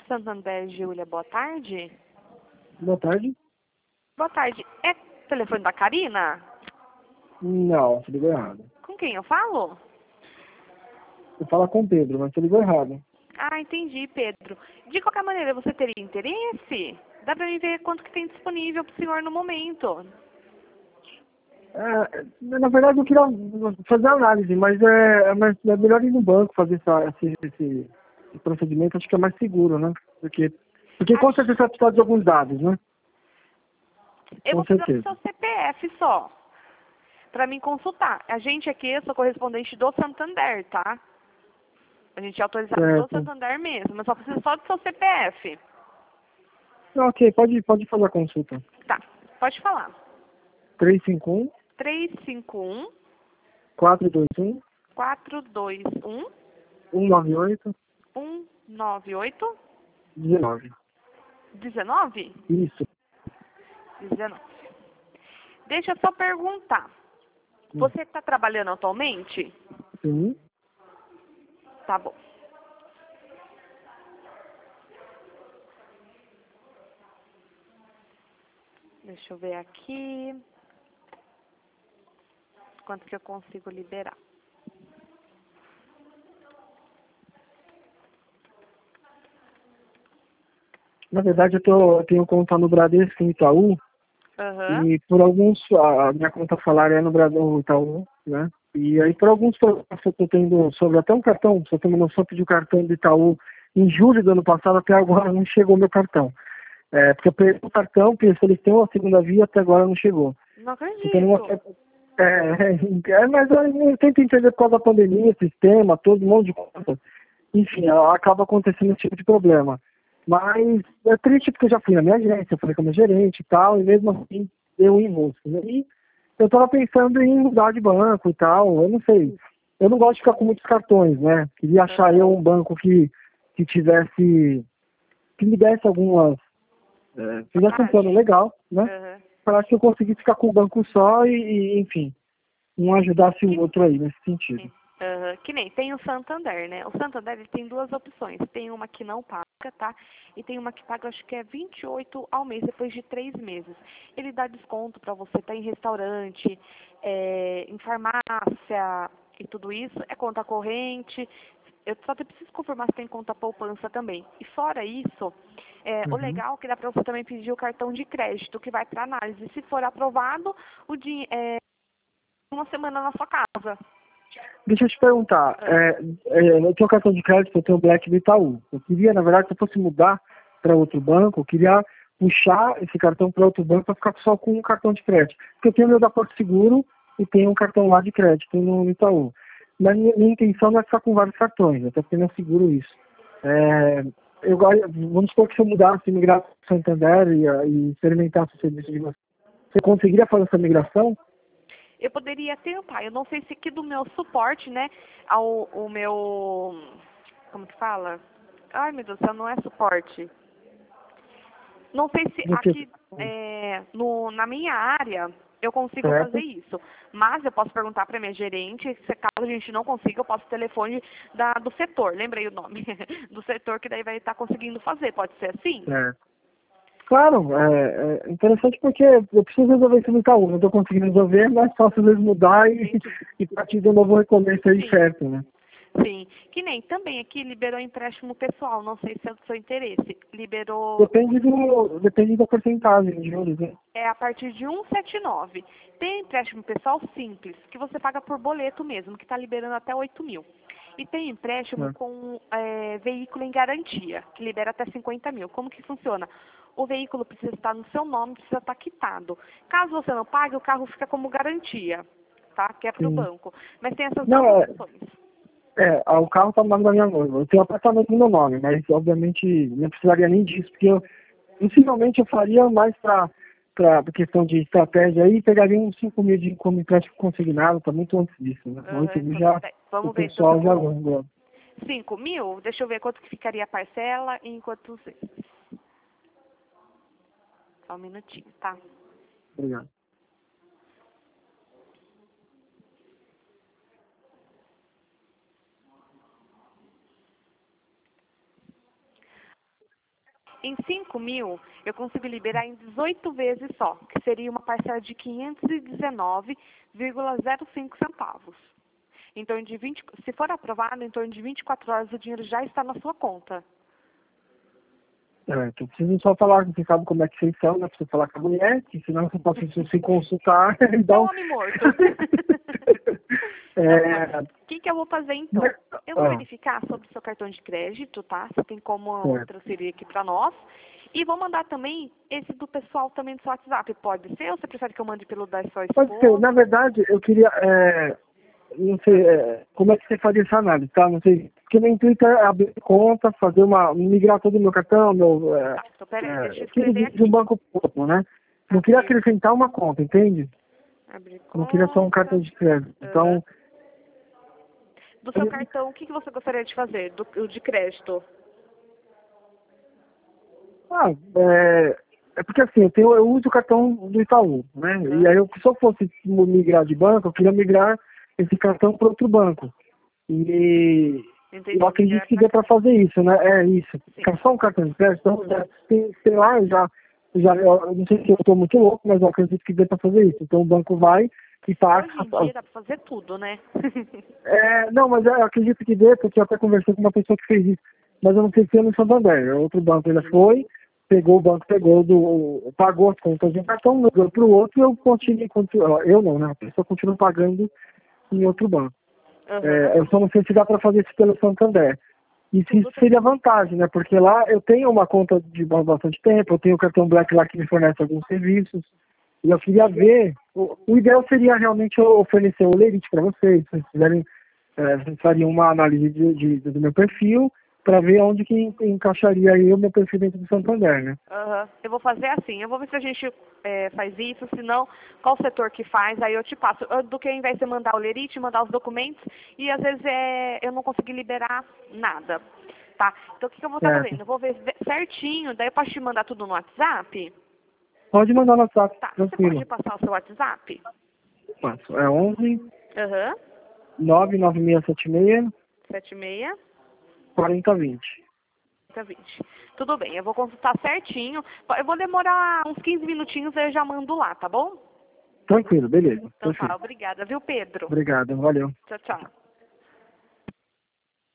Santander, Júlia, boa tarde. Boa tarde. Boa tarde. É telefone da Karina? Não, você ligou errado. Com quem eu falo? Eu falo com o Pedro, mas você ligou errado. Ah, entendi, Pedro. De qualquer maneira, você teria interesse? Dá pra mim ver quanto que tem disponível pro senhor no momento. Na verdade, eu queria fazer análise, mas é melhor ir no banco fazer esse procedimento. Acho que é mais seguro, né? Porque com certeza você vai precisar de alguns dados, né? Eu Com vou precisar do certeza. seu CPF só, pra mim consultar. A gente aqui, eu sou correspondente do Santander, tá? A gente é autorizado do Certo. Santander mesmo, mas só preciso só do seu CPF. Ok, pode fazer a consulta. Tá, pode falar. 351 351 421 421 198 198 19. 19? Isso. 19. Deixa eu só perguntar. Você está trabalhando atualmente? Sim. Tá bom. Deixa eu ver aqui. Quanto que eu consigo liberar. Na verdade, eu tenho conta no Bradesco em Itaú. Aham. E por alguns, a minha conta salário é no Brasil, Itaú, né? E aí por alguns problemas que eu estou tendo sobre até um cartão, se eu tenho uma noção, pedi o cartão do Itaú em julho do ano passado, até agora não chegou meu cartão. Porque eu perdi o cartão, porque se eles têm uma segunda via, até agora não chegou. Não Eu tenho uma acredito. mas eu tento entender por causa da pandemia, sistema, todo um monte de coisa. Enfim, acaba acontecendo esse tipo de problema. Mas é triste porque eu já fui na minha agência, falei com a minha gerente e tal, e mesmo assim deu um enrosco. E eu estava pensando em mudar de banco e tal, eu não sei. Eu não gosto de ficar com muitos cartões, né? Queria achar eu um banco que tivesse, que me desse algumas, fizesse um plano legal, né? Aham. Para que eu conseguisse ficar com um banco só enfim, um ajudasse o outro aí nesse sentido. Aham. Que nem tem o Santander, né? O Santander ele tem duas opções. Tem uma que não paga, tá? E tem uma que paga, acho que é 28 ao mês, depois de 3 meses. Ele dá desconto para você estar em restaurante, em farmácia e tudo isso. É conta corrente. Eu só preciso confirmar se tem conta poupança também. E fora isso, o Uhum. legal é que dá para você também pedir o cartão de crédito, que vai para análise. Se for aprovado, uma semana na sua casa. Deixa eu te perguntar, eu tenho cartão de crédito, eu tenho o Black do Itaú. Eu queria, na verdade, se eu fosse mudar para outro banco, eu queria puxar esse cartão para outro banco para ficar só com um cartão de crédito. Porque eu tenho meu da Porto Seguro e tenho um cartão lá de crédito no Itaú. Mas minha intenção não é ficar com vários cartões, até porque não é seguro isso. Vamos supor que se eu mudasse, migrasse para Santander e experimentasse o serviço de vocês, você conseguiria fazer essa migração? Eu poderia tentar. Eu não sei se aqui do meu suporte, né, o meu, como que fala? Ai, meu Deus do céu, não é suporte. Não sei se Você, aqui na minha área eu consigo fazer certo? isso. Mas eu posso perguntar para minha gerente, se caso a gente não consiga, eu posso telefone do setor, lembrei o nome, do setor que daí vai estar conseguindo fazer. Pode ser assim? Certo. Claro, é interessante porque eu preciso resolver isso no Itaú, não estou conseguindo resolver, mas fácil às vezes mudar e partir de um novo recomeço aí Sim. certo, né? Sim, que nem também aqui liberou empréstimo pessoal, não sei se é do seu interesse. Liberou Depende da porcentagem de juros, né? a partir de 179. Tem empréstimo pessoal simples, que você paga por boleto mesmo, que está liberando até 8 mil. E tem empréstimo É. com veículo em garantia, que libera até 50 mil. Como que funciona? O veículo precisa estar no seu nome, precisa estar quitado. Caso você não pague, o carro fica como garantia, tá? Que é para o Sim. banco. Mas tem essas Não, duas opções. o carro está no nome da minha noiva. Eu tenho um apartamento no meu nome, mas obviamente não precisaria nem disso, porque possivelmente eu faria mais para questão de estratégia aí, pegaria uns 5 mil como empréstimo consignado, está muito antes disso, né? 8 mil Então, já o vamos ver, então, pessoal já guarda. 5 mil? Deixa eu ver quanto que ficaria a parcela e em quantos vezes. Só um minutinho, tá? Obrigado. Em 5.000, eu consigo liberar em 18 vezes só, que seria uma parcela de 519,05 centavos. Em torno de 20, se for aprovado, em torno de 24 horas o dinheiro já está na sua conta. Eu preciso só falar, você sabe como é que vocês são, né? Preciso falar com a mulher, que senão você pode se consultar. Então, homem morto. É... O que eu vou fazer então? Eu vou verificar sobre o seu cartão de crédito, tá? Se tem como transferir aqui para nós. E vou mandar também esse do pessoal também do seu WhatsApp. Pode ser ou você prefere que eu mande pelo da sua esposa? Pode ser. Na verdade, eu queria... não sei como é que você faria essa análise, tá? Não sei. Porque meu intuito é abrir conta, fazer migrar todo o meu cartão, Tá, então peraí, deixa eu escrever aqui. de um banco público, né? Não queria acrescentar uma conta, entende? Não queria só um cartão de crédito. Então... Do seu cartão, o que você gostaria de fazer? Do de crédito? É porque assim, eu uso o cartão do Itaú, né? E aí, se eu fosse migrar de banco, eu queria migrar esse cartão para outro banco. E eu acredito que dê para fazer isso, né? É isso. Ficar só um cartão de crédito, então, sei lá, eu não sei se eu estou muito louco, mas eu acredito que dê para fazer isso. Então o banco vai e passa. Hoje em dia dá para fazer tudo, né? Não, mas eu acredito que dê, porque eu até conversei com uma pessoa que fez isso. Mas eu não sei se é no Santander. É outro banco, ele foi, o banco pagou as contas de um cartão, mudou para o outro e eu continuei, eu não, né? A pessoa continua pagando em outro banco. Eu só não sei se dá para fazer isso pelo Santander. E se isso seria vantagem, né? Porque lá eu tenho uma conta de bastante tempo, eu tenho o cartão Black lá que me fornece alguns serviços. E eu queria ver, o ideal seria realmente eu oferecer o Lerite para vocês. Se vocês quiserem, vocês fariam uma análise do meu perfil para ver onde que encaixaria aí o meu perfil dentro do Santander, né? Eu vou fazer assim, eu vou ver se a gente faz isso, se não, qual setor que faz, aí eu te passo. Do que ao invés de você mandar o Lerite, mandar os documentos, e às vezes eu não consegui liberar nada, tá? Então o que eu vou estar fazendo? Eu vou ver certinho, daí eu posso te mandar tudo no WhatsApp? Pode mandar no WhatsApp, tá, tranquilo. Você pode passar o seu WhatsApp? Passo. É 11 99676 76 4020. 4020. Tudo bem, eu vou consultar certinho. Eu vou demorar uns 15 minutinhos e eu já mando lá, tá bom? Tranquilo, beleza. Então tá, obrigada, viu, Pedro? Obrigado, valeu. Tchau, tchau.